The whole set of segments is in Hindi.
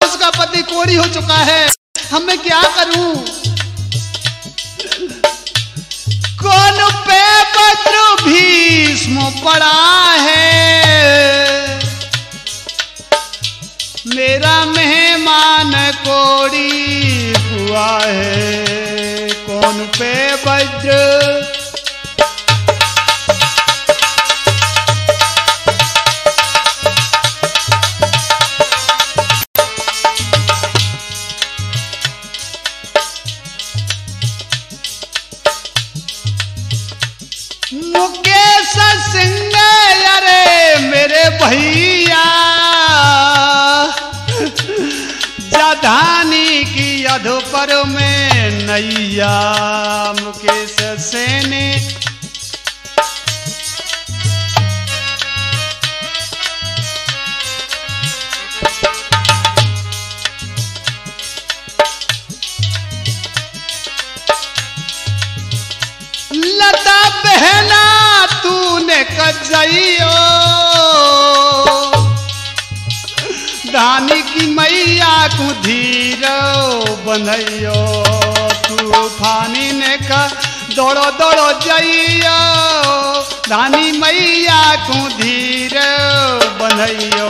उसका पति कोढ़ी हो चुका है, अब मैं क्या करूं? कौन पे वज्र भीष्म पड़ा है, मेरा मेहमान कोढ़ी हुआ है। कौन पे वज्र मुकेश सिंह, अरे मेरे भैया, जाधानी की अधोपर में नैया। मुकेश सेने लता बहना तूने कजइयो, धानी की मैया को धीरो बनइयो। तूफानी ने का दौड़ो दौड़ो जइयो, धानी मैया को धीरो बनइयो।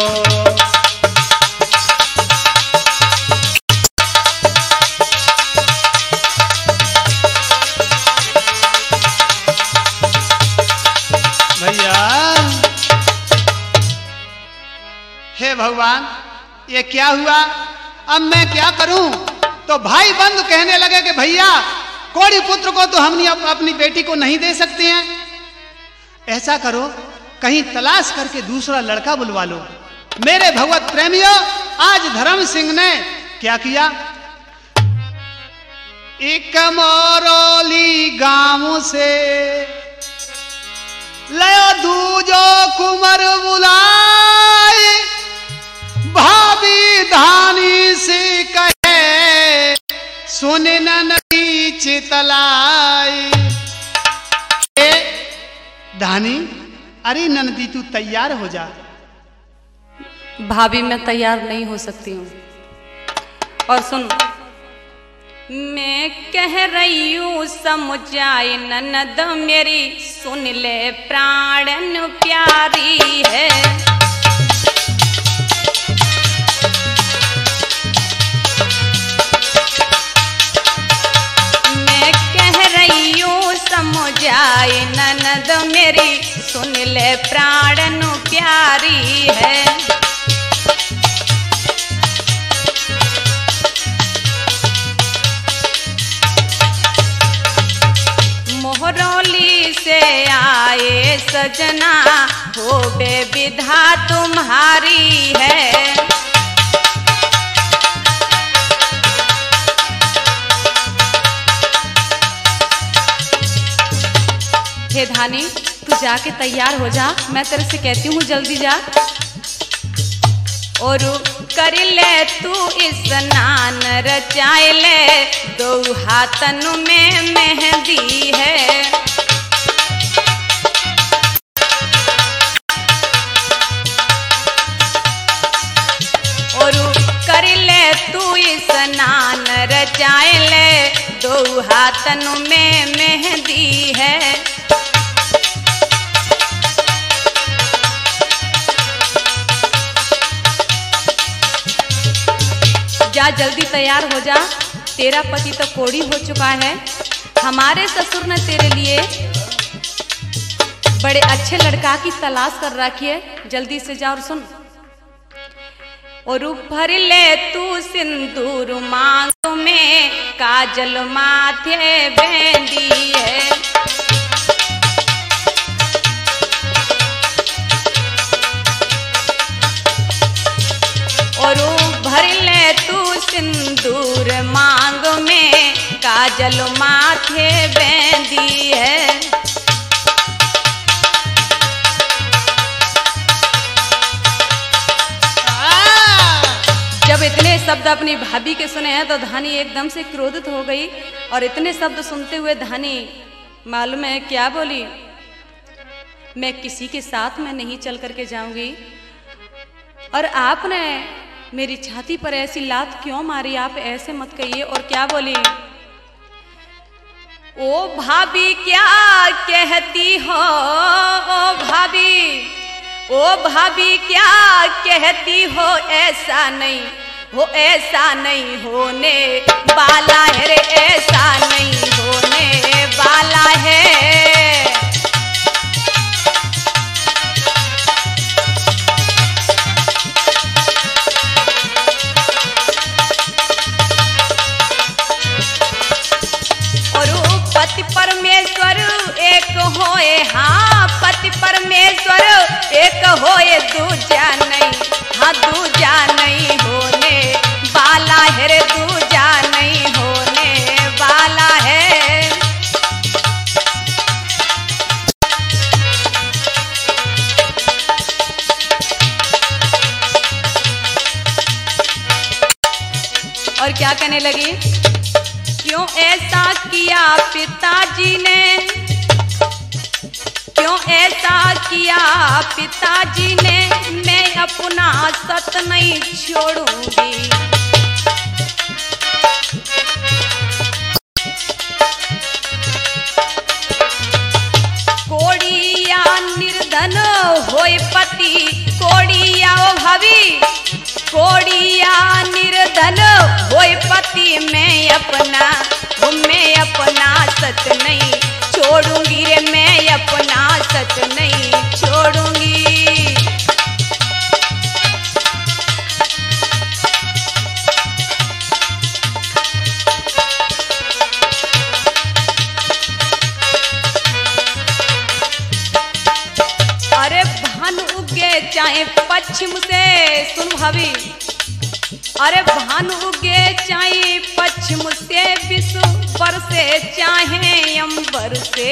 हे भगवान, ये क्या हुआ? अब मैं क्या करूं? तो भाई बंधु कहने लगे कि भैया, कोढ़ी पुत्र को तो हम अपनी बेटी को नहीं दे सकते हैं। ऐसा करो, कहीं तलाश करके दूसरा लड़का बुलवा लो। मेरे भगवत प्रेमियों, आज धर्म सिंह ने क्या किया? एक मोरोली गांव से लयो दूजो कुंवर बुलाए, भाभी धानी से कहे सुने न नदी चितलाई। धानी, अरे नंदी तू तैयार हो जा। भाभी मैं तैयार नहीं हो सकती हूँ। और सुन, मैं कह रही हूँ समझाए ननद मेरी, सुन ले प्राणन प्यारी है। मैं कह रही हूँ समझाए ननद मेरी, सुन ले प्राणन प्यारी है। मोहरौली से आए सजना, हो बे विधा तुम्हारी है। हे धानी, तू जाके तैयार हो जा, मैं तेरे से कहती हूँ जल्दी जा। और कर ले तू स्नान रचाए ले, दो हाथन में मेहंदी है। और कर ले तू स्नान रचाए ले, दो हाथन में मेहंदी है। जा जल्दी तैयार हो जा, तेरा पति तो कोढ़ी हो चुका है। हमारे ससुर ने तेरे लिए बड़े अच्छे लड़का की तलाश कर रखी है, जल्दी से जा और सुन। और भर ले तू सिंदूर मांग में, काजल माथे बेंदी है। और भर ले तू सिंदूर मांग में, काजल माथे बेंदी है। जब इतने शब्द अपनी भाभी के सुने हैं तो धानी एकदम से क्रोधित हो गई। और इतने शब्द सुनते हुए धानी मालूम है क्या बोली? मैं किसी के साथ में नहीं चल करके जाऊंगी। और आपने मेरी छाती पर ऐसी लात क्यों मारी? आप ऐसे मत कहिए। और क्या बोली? ओ भाभी क्या कहती हो, ओ भाभी, ओ भाभी क्या कहती हो, ऐसा नहीं हो, ऐसा नहीं होने वाला है रे, ऐसा नहीं होने वाला है। पति परमेश्वर एक होए, हाँ पति परमेश्वर एक होए, दूजा नहीं, हाँ दूजा नहीं होने वाला है रे, दूजा नहीं होने वाला है। और क्या कहने लगी? क्यों ऐसा किया पिताजी ने, क्यों ऐसा किया पिताजी ने, मैं अपना सत नहीं छोड़ूंगी। कोड़िया निर्धन होए पति, कोड़िया ओ भाभी, कोड़िया निर्धन होए पति, मैं अपना सच नहीं छोड़ूंगी रे, मैं अपना सच नहीं छोड़ूंगी। अरे भानु उगे चाहे पश्चिम से, सुन भाभी, अरे भानु उगे चाहे पश्चिम से, विश्व पर से चाहे अंबर से,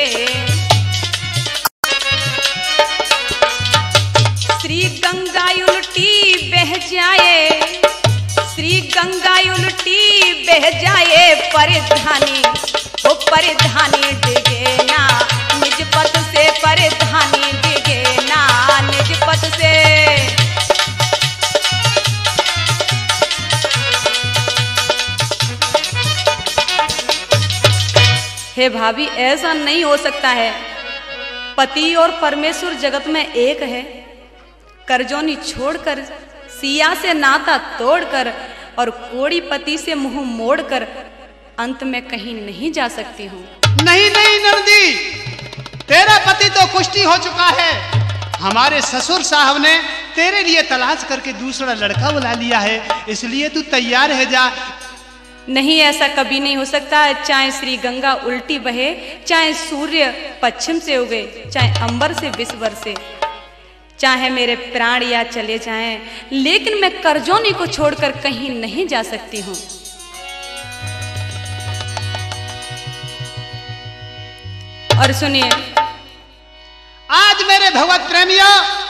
श्री गंगा उल्टी बह जाए, श्री गंगा उल्टी बह जाए, परिधानी ओ परिधानी डिगे ना निज पथ से, परिधानी डिगे ना निज पथ से। हे भाभी ऐसा नहीं हो सकता है, पति और परमेश्वर जगत में एक है। करजौनी छोड़कर, सिया से नाता तोड़कर और कोड़ी पति से मुंह मोड़कर अंत में कहीं नहीं जा सकती हूँ। नहीं नहीं नंदी, तेरा पति तो कुष्ठी हो चुका है। हमारे ससुर साहब ने तेरे लिए तलाश करके दूसरा लड़का बुला लिया है, इसलिए तू तैयार है जा। नहीं, ऐसा कभी नहीं हो सकता। चाहे श्री गंगा उल्टी बहे, चाहे सूर्य पश्चिम से उगे, चाहे अंबर से विश्वर से, चाहे मेरे प्राण या चले जाएं, लेकिन मैं करजौनी को छोड़कर कहीं नहीं जा सकती हूँ। और सुनिए, आज मेरे भगवत प्रेमियों,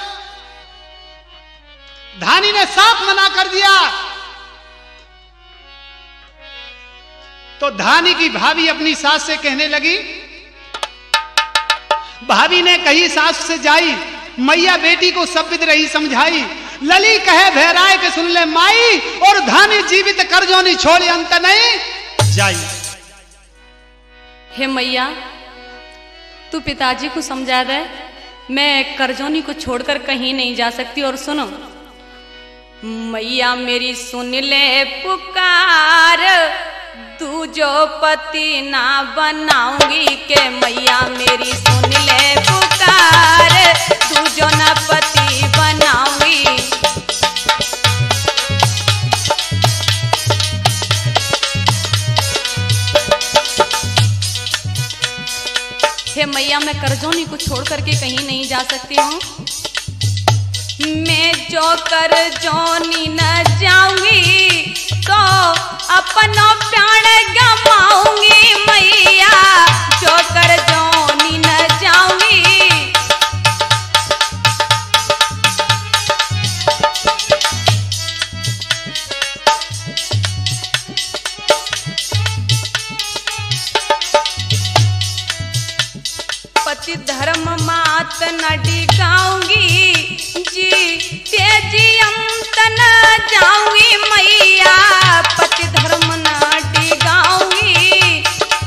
धानी ने साफ मना कर दिया। तो धानी की भाभी अपनी सास से कहने लगी, भाभी ने कही सास से जाई, मैया बेटी को सब विद रही समझाई, लली कहे भैराए के सुन ले माई, और धानी जीवित करजौनी छोड़ी अंत नहीं जाई। हे मैया, तू पिताजी को समझा दे, मैं करजौनी को छोड़कर कहीं नहीं जा सकती। और सुनो मैया मेरी, सुन ले पुकार, तू जो पति ना बनाऊंगी के, मैया मेरी सुन ले पुकार, तू जो ना पति बनाऊंगी। हे मैया, मैं करजौनी को छोड़ करके कहीं नहीं जा सकती हूँ। मैं जो करजौनी न जाऊंगी तो अपना प्राण गमाऊंगी मैया, जो करजौनी न जाऊंगी। पति धर्म मात न डिगाऊंगी, जी तेजी अंत न जाऊंगी मैया, पति धर्म न डिगाऊंगी।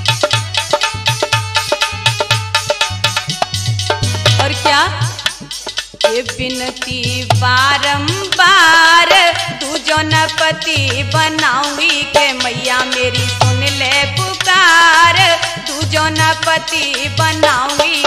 और क्या ये बिनती बारंबार, तू जो न पति बनाऊंगी के मैया मेरी सुन ले पुकार, तू जो न पति बनाऊंगी।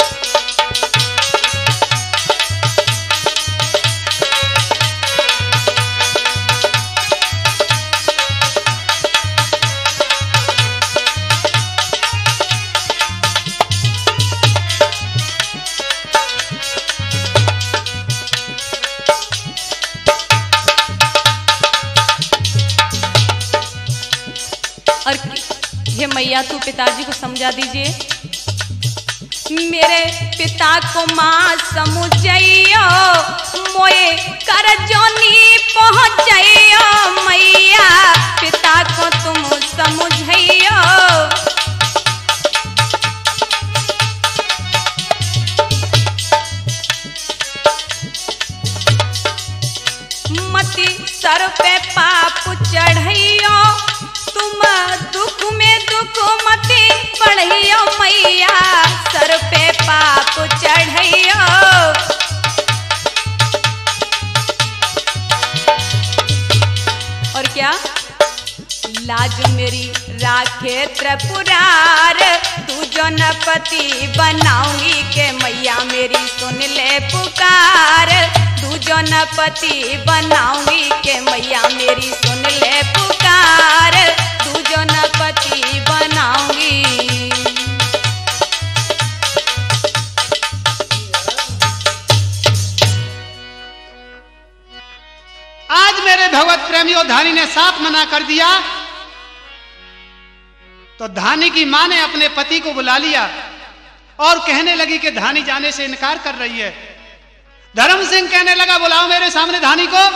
और हे मैया तू पिताजी को समझा दीजिए, मेरे पिता को माँ समझइयो, मोए कर जोनी पहुँचइयो मैया, पिता को तुम समझइयो। मति सर पे पाप चढ़इयो, तुम दुख में दुख मति बढ़ियो मैया, सर पे पाप चढ़ियो। और क्या लाज मेरी राखे त्रिपुरार, तू जो न पति बनाऊंगी के मैया मेरी सुन ले पुकार, तू जो न पति बनाऊंगी के मैया मेरी सुन ले पुकार, तू जो न पति बनाऊंगी। आज मेरे भगवत प्रेमियों धानी ने साफ मना कर दिया, तो धानी की मां ने अपने पति को बुला लिया और कहने लगी कि धानी जाने से इनकार कर रही है। धर्म सिंह कहने लगा बुलाओ मेरे सामने धानी को।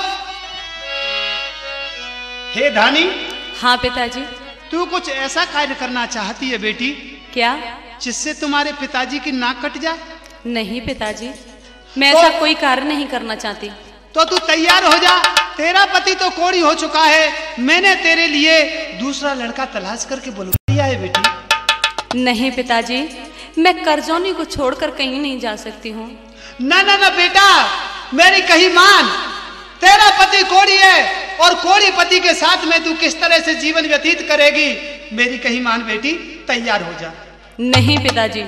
हे धानी। हाँ पिताजी। तू कुछ ऐसा कार्य करना चाहती है बेटी? क्या? जिससे तुम्हारे पिताजी की नाक कट जाए? नहीं पिताजी, मैं ऐसा कोई कार्य नहीं करना चाहती। तो तू तैयार हो जा, तेरा पति तो कोड़ी हो चुका है, मैंने तेरे लिए दूसरा लड़का तलाश करके बुलवा लिया है बेटी। नहीं पिताजी, मैं करजौनी को छोड़कर कहीं नहीं जा सकती हूँ। ना ना ना बेटा, मेरी कही मान, तेरा पति कोड़ी है और कोड़ी पति के साथ में तू किस तरह से जीवन व्यतीत करेगी? मेरी कही मान बेटी, तैयार हो जा। नहीं पिताजी,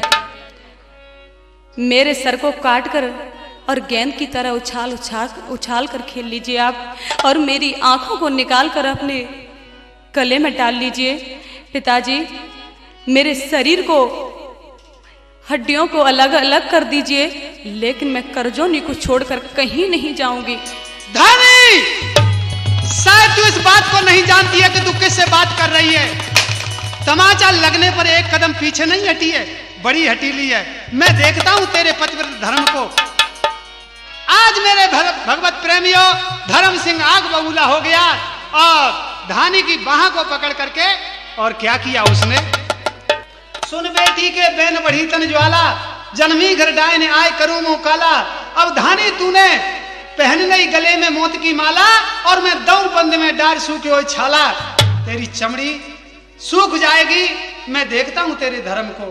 मेरे सर को काट कर और गेंद की तरह उछाल कर खेल लीजिए आप, और मेरी आंखों को निकाल कर अपने गले में डाल लीजिए। पिताजी, मेरे शरीर को, हड्डियों को अलग अलग कर दीजिए, लेकिन मैं करजौनी को छोड़कर कहीं नहीं जाऊंगी। धानी, शायद तू इस बात को नहीं जानती है कि तू किससे बात कर रही है। तमाचा लगने पर एक कदम पीछे नहीं हटी है, बड़ी हटीली है। मैं देखता हूं तेरे पतिव्रत धर्म को। आज मेरे भगवत प्रेमियों, धर्म सिंह आग बबूला हो गया और धानी की बाह को पकड़ करके, और क्या किया उसने? सुन बेटी के बैन बढ़ी तन ज्वाला, जन्मी घर डाय ने आय करूं मुंह काला। अब धानी तूने पहन ली गले में मोत की माला, और मैं दऊ बंद में डार सूखे हुए छाला। तेरी चमड़ी सूख जाएगी, मैं देखता हूं तेरे धर्म को।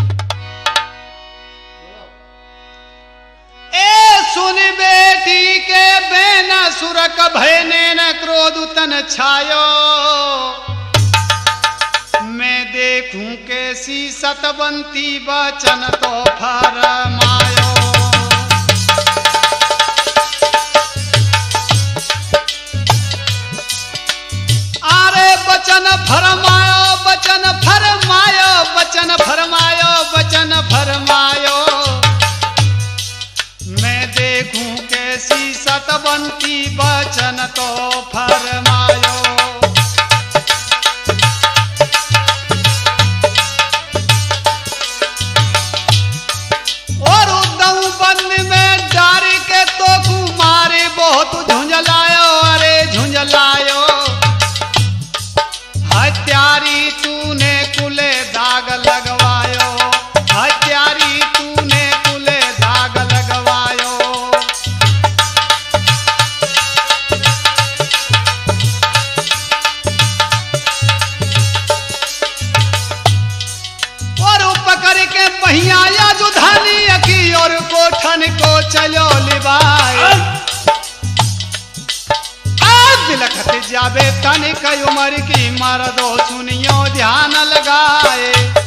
ए सुन बेटी के बेना सुरक भयने न क्रोध तन छायो, मैं देखूं कैसी सतवंती वचन तो फरमायो। आरे वचन फरमायो, वचन फरमायो, वचन फरमायो, वचन फरमायो। मैं देखूं कैसी सतवंती वचन तो फरमायो। और उदऊ बन में डार के तो कुमारे बहुत झुंझलायो, अरे झुंझलायो। हत्यारी तूने कुले दाग लगवायो, हत्यारी तूने कुले दाग लगवायो। तन को चलो लिबाए बिलखत जाबे तन कई उम्र की मर्दो सुनियो ध्यान लगाए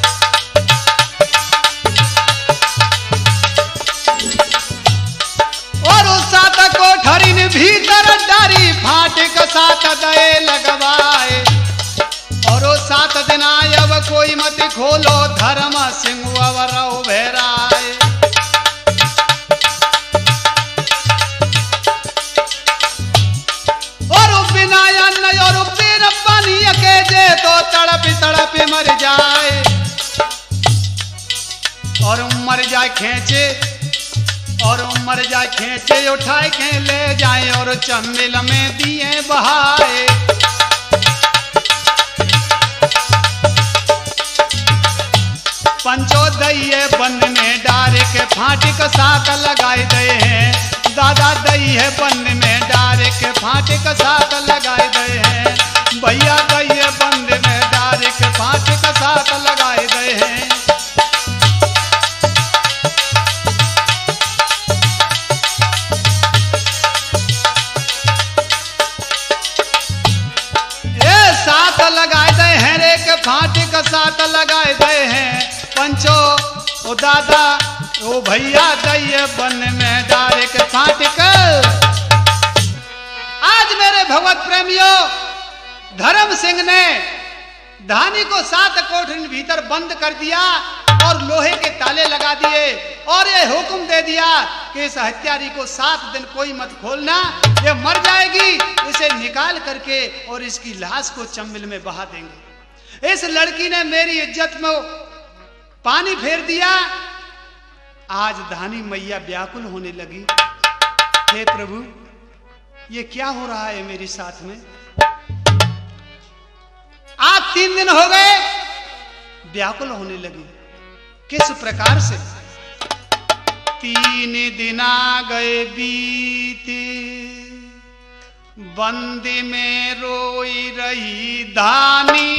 और उस सात कोठरी ने भीतर डारी फाटक सात दए लगवाए और उस 7 दिन अब कोई मत खोलो धर्म सिंह अवर भेराए तो तड़प तड़प मर जाए और मर जाए खींचे और मर जाए खींचे उठाए के ले जाए और चम्बिल में दिए बहाए पंचोदय बन में डारे के फांटी का साथ लगाए गए हैं दादा दई है बन में डारे के फांटी का साथ लगाए गए हैं भैया दई है बंद में डारे के फांटी का साथ लगाए गए हैं ये साथ लगाए गए हैं रे के फांटी का साथ लगाए गए हैं पंचो ओ दादा ओ भैया दई बन में डारे के फांटी का आज मेरे भगवत प्रेमियों धर्म सिंह ने धानी को 7 कोठरी भीतर बंद कर दिया और लोहे के ताले लगा दिए और ये हुक्म दे दिया कि इस हत्यारी को 7 दिन कोई मत खोलना ये मर जाएगी इसे निकाल करके और इसकी लाश को चम्बिल में बहा देंगे इस लड़की ने मेरी इज्जत में पानी फेर दिया आज धानी मैया व्याकुल होने लगी हे प्रभु ये क्या हो रहा है मेरे साथ में आज 3 दिन हो गए व्याकुल होने लगी किस प्रकार से 3 दिन आ गए बीते बंदी में रोई रही धानी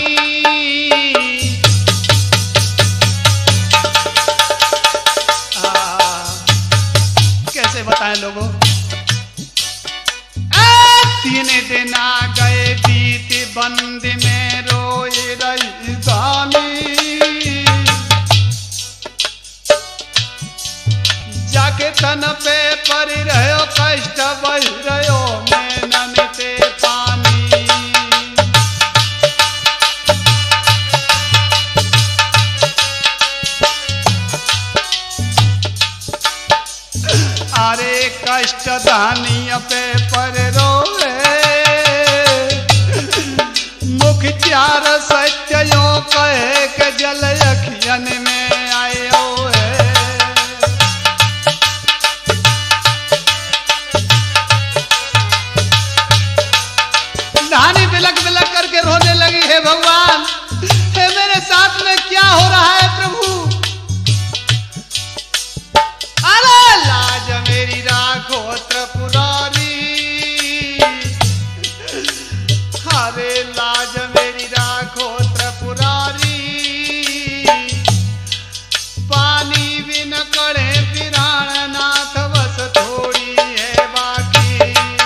कैसे बताएं लोगों 3 दिन आ गए बीते बंद में रोई रही धानी जाके तन पे पड़ रहो कष्ट बह रहो नैनन पे पानी अरे कष्ट धानी पे पर रोए मुख चार सत्यो कहे के जल अखियन में आयो है धानी बिलक बिलक करके रोने लगी है भगवान हे मेरे साथ में क्या हो रहा है प्रभु अरे लाज मेरी राखो त्रिपुरारी अरे लाज मेरी राखो त्रिपुरारी पानी बिन कड़े पिराण नाथ बस थोड़ी है बाकी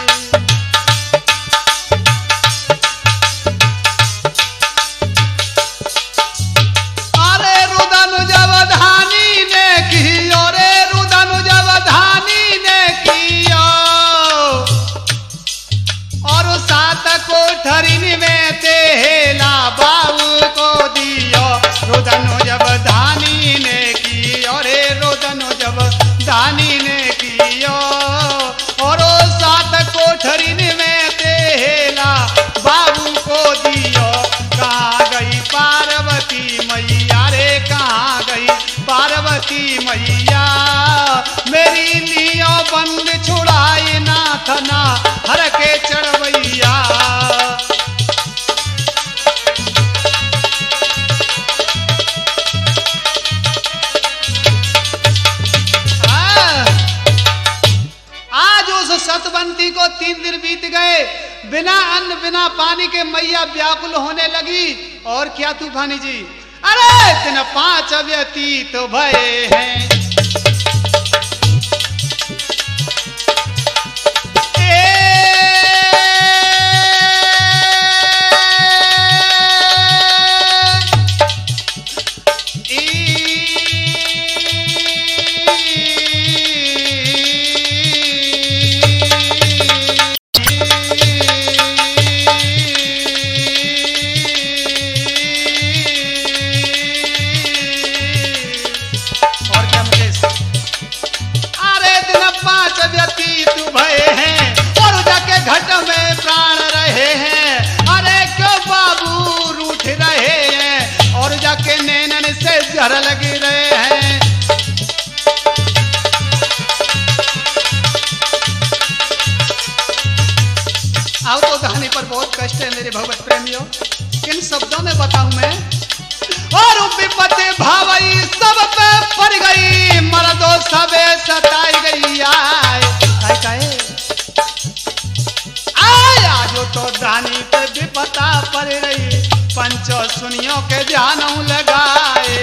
अरे रुदन जब धानी ने की और रुदन जब धानी ने की और 7 कोठरी में तेला बाबू को दियो रुदन जब धानी ने की और रुदन जब धानी ने कियो और 7 कोठरी में तेला बाबू को दियो कहाँ गई पार्वती मैया रे कहाँ गई पार्वती मैया मेरी लियो बंद छुड़ाई नाथ ना हर के चढ़वैया आज उस सतवंती को 3 दिन बीत गए बिना अन्न बिना पानी के मैया व्याकुल होने लगी और क्या तूफानी जी अरे दिन 5 व्यतीत भये हैं इधर लगे रहे हैं। अब तो धानी पर बहुत कष्ट है मेरे भगवत प्रेमियों, किन शब्दों में बताऊं मैं। और विपत्ति भावई सब पे पड़ गई, मर्दों सबे सताई गई। आय आजो तो धानी पे विपता पड़ रही, पंचो सुनियों के ध्यान लगाए।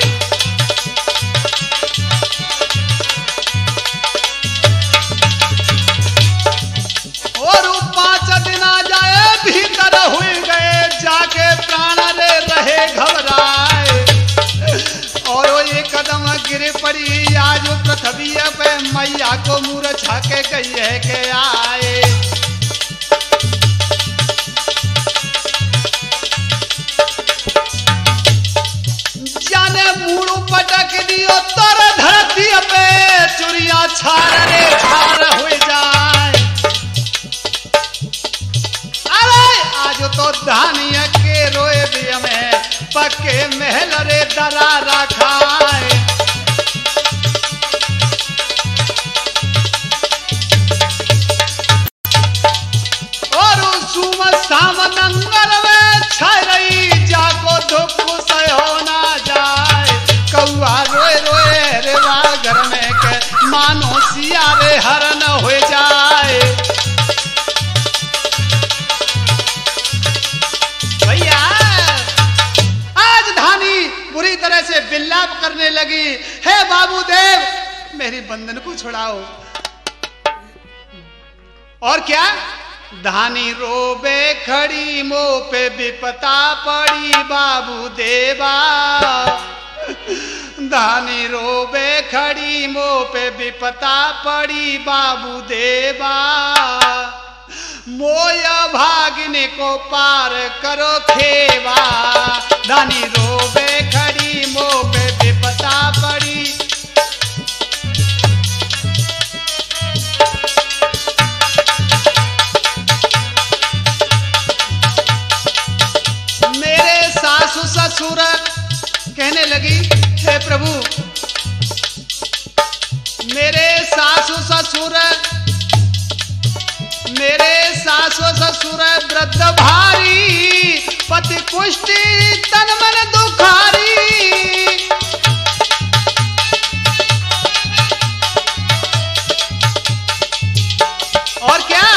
और 5 दिन आ जाए भीतर हुई गए, जाके प्राण रे रहे घबराए। और वो एक कदम गिर पड़ी आज पृथ्वी पे, मैया को मूर्छा के गई है के आए। जाने मूड़ पटक दियो तर धरती पे, चुड़िया छार रे छार हो जाए। अरे आज तो धानिया के रोए दिया में, पक्के महल रे दरारा खाए। और सुम साम नंगल में छाई रही, जाको दुख सहो ना जाए। कौआ रोए रोए रे घर में के, मानो सिया रे हरण हो जाए। भैया आज धानी बुरी तरह से विलाप करने लगी, हे बाबूदेव मेरी बंधन को छुड़ाओ। और क्या धानी रोबे खड़ी, मुंह पे विपता पड़ी बाबू देवा। धानी रोबे खड़ी, मुंह पे विपता पड़ी बाबू देवा। मोया भागने को पार करो खेवा, धानी रोबे खड़ी, मुंह पे विपता पड़ी। ससुर कहने लगी, हे प्रभु मेरे सासु ससुर वृद्ध भारी, पति पुष्टि तन मन दुखारी। और क्या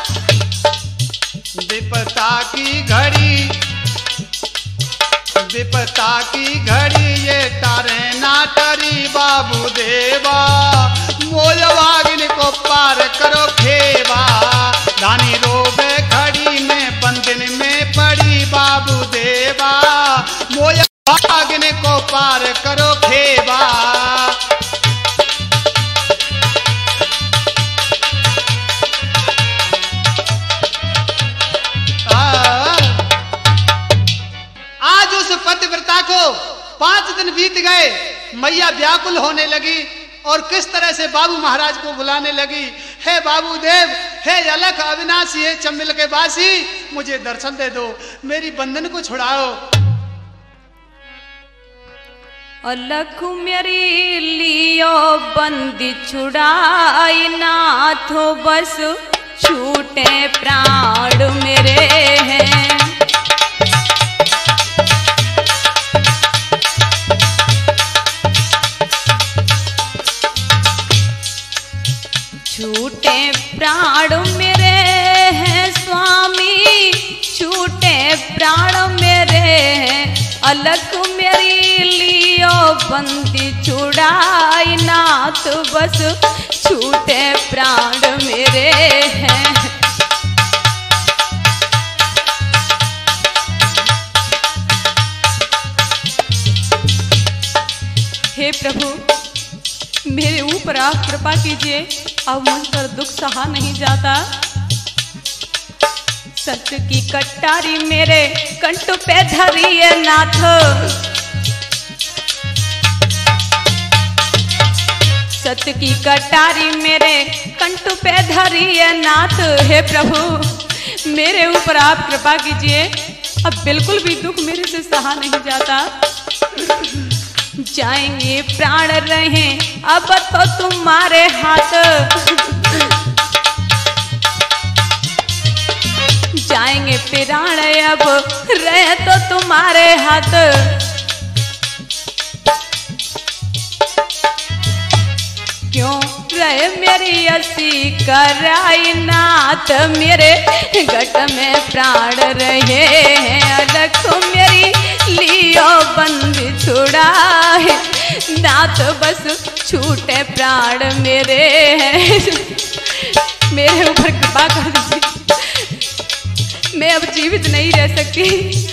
विपता की घड़ी ये तारे नाटरी बाबू देवा। मोजवागिन को पार करो खेवा, धानी रोबे खड़ी में बंधन में पड़ी बाबू देवा। मोजवागिन को पार करो खेवा। पतिव्रता को 5 दिन बीत गए, मैया व्याकुल होने लगी और किस तरह से बाबू महाराज को बुलाने लगी, हे बाबूदेव, हे अलख अविनाशी, हे चम्बिल के वासी, मुझे दर्शन दे दो, मेरी बंधन को छुड़ाओ। अलख मेरी लियो बंदी छुड़ाई, नाथो बस छूटे प्राण मेरे हैं। छूटे प्राण मेरे हैं स्वामी, छूटे प्राण मेरे हैं। अलख मेरी लियो बंदी छुड़ाई, नाथ बस छूटे प्राण मेरे हैं। हे प्रभु मेरे ऊपर आप कृपा कीजिए, अब मुझपर दुख सहा नहीं जाता। सत्य की कटारी मेरे कंठ पे धरी है नाथ, सत्य की कटारी मेरे कंठ पे धरी है नाथ। हे प्रभु मेरे ऊपर आप कृपा कीजिए, अब बिल्कुल भी दुख मेरे से सहा नहीं जाता। जाएंगे प्राण रहे अब तो तुम्हारे हाथ, जाएंगे प्राण अब रहे तो तुम्हारे हाथ। क्यों रहे मेरी असी कराई नाथ, मेरे घट में प्राण रहे रखो मेरी लियो बंदी छुड़ाए नाथ, बस छूटे प्राण मेरे मेरे ऊपर कृपा कर दीजिए, मैं अब जीवित नहीं रह सकती।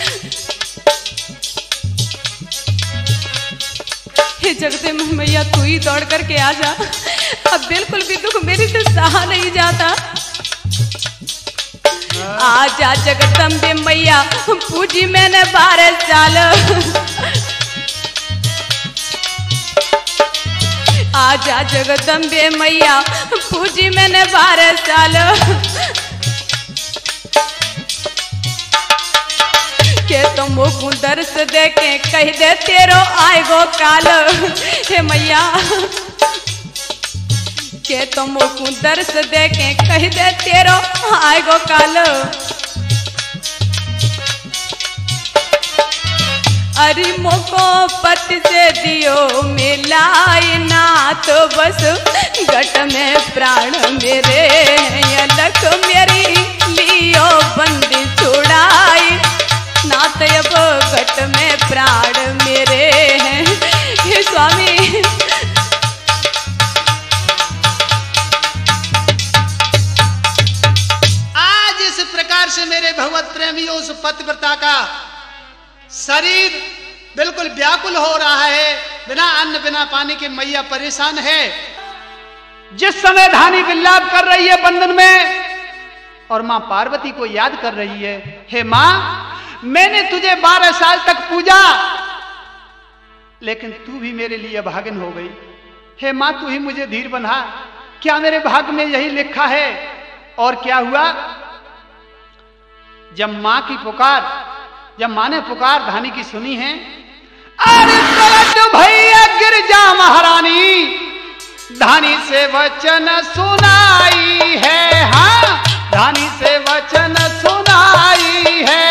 हे जगते मैया तू ही दौड़ करके आ जा, अब बिल्कुल भी दुख मेरी से सहा नहीं जाता। आजा जगदम्बे मैया पूजी मैंने 12 साल, आजा जगदम्बे मैया पूजी मैंने 12 साल, के तुम मुँह दर्श दे के कह दे तेरो आएगो काल। हे मैया के तुम मुँह दर्श दे के कह दे तेरो आएगो काल। अरे मोको पति से दियो मिलाई नाथ, बस घट में प्राण मेरे लख मेरी लियो बंदी छुड़ाई नाथ, अब घट में प्राण मेरे हैं। हे स्वामी आज इस प्रकार से मेरे भगवत प्रेमियों उस पतिव्रता का शरीर बिल्कुल व्याकुल हो रहा है, बिना अन्न बिना पानी के मैया परेशान है। जिस समय धानी विलाप कर रही है बंधन में और मां पार्वती को याद कर रही है, हे मां मैंने तुझे 12 साल तक पूजा लेकिन तू भी मेरे लिए अभागिन हो गई। हे मां तू ही मुझे धीर बंधा, क्या मेरे भाग्य में यही लिखा है? और क्या हुआ? जब मां की पुकार, जब मां ने पुकार धानी की सुनी है, अरे पलट भैया गिरजा महारानी धानी से वचन सुनाई है, हाँ धानी से वचन सुनाई है।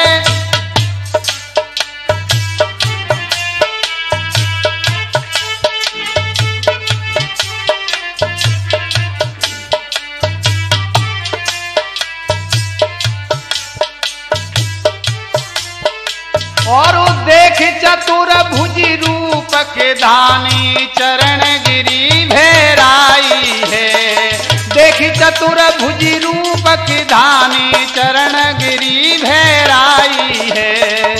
और देख चतुर भुजी रूप के धानी चरण गिरी भेराई है, देख चतुर भुजी रूप की धानी चरण गिरी भेराई है।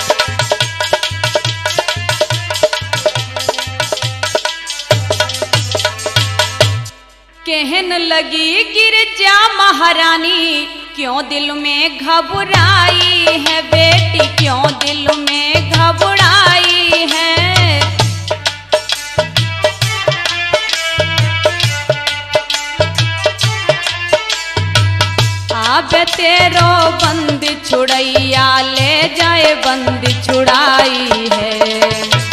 कहन लगी गिरजा महारानी क्यों दिल में घबराई है बेटी, क्यों दिल में घबराई है। अब तेरो बंद छुड़ैया ले जाए बंद छुड़ाई है।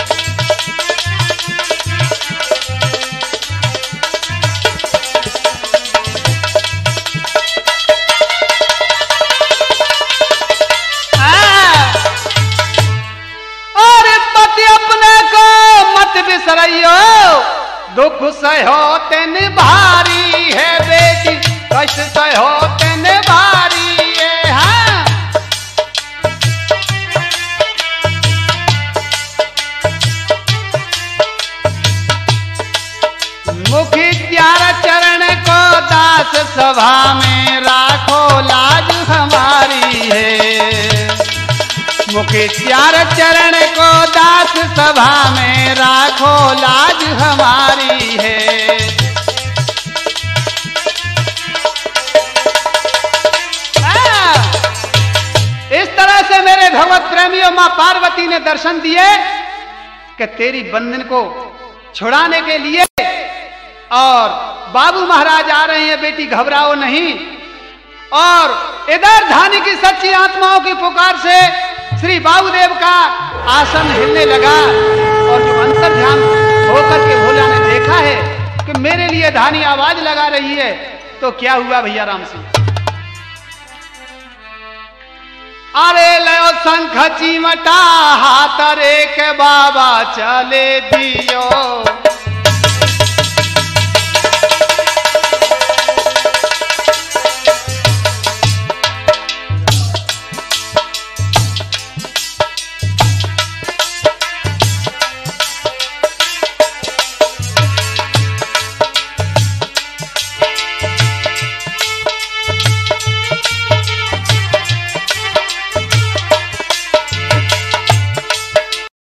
बिसरइयो दुख सहो तेन भारी है बेटी, कष्ट सहो तेन भारी है, हाँ। मुखी त्यार चरण को दास सभा में राखो लाज हमारी है, मुखी त्यार चरण को दास सभा में राखो लाज हमारी है। इस तरह से मेरे भगवत प्रेमियों मां पार्वती ने दर्शन दिए कि तेरी बंधन को छुड़ाने के लिए, और बाबू महाराज आ रहे हैं बेटी घबराओ नहीं। और इधर धानी की सच्ची आत्माओं की पुकार से श्री बाबूदेव का आसन हिलने लगा और जो अंतर अगर ध्यान होकर के भोला ने देखा है कि मेरे लिए धानी आवाज लगा रही है, तो क्या हुआ भैया राम सिंह? अरे लो शंख चिमटा हाथ रे के बाबा चले दियो,